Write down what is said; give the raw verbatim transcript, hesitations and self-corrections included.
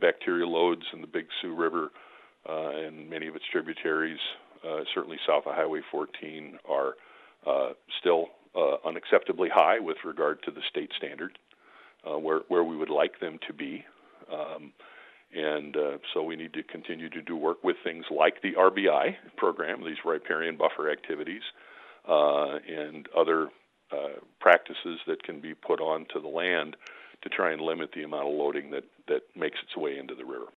bacterial loads in the Big Sioux River uh, and many of its tributaries, uh, certainly south of Highway fourteen, are uh, still uh, unacceptably high with regard to the state standard, uh, where, where we would like them to be. Um, and uh, so we need to continue to do work with things like the R B I program, these riparian buffer activities, uh, and other uh, practices that can be put onto the land to try and limit the amount of loading that, that makes its way into the river.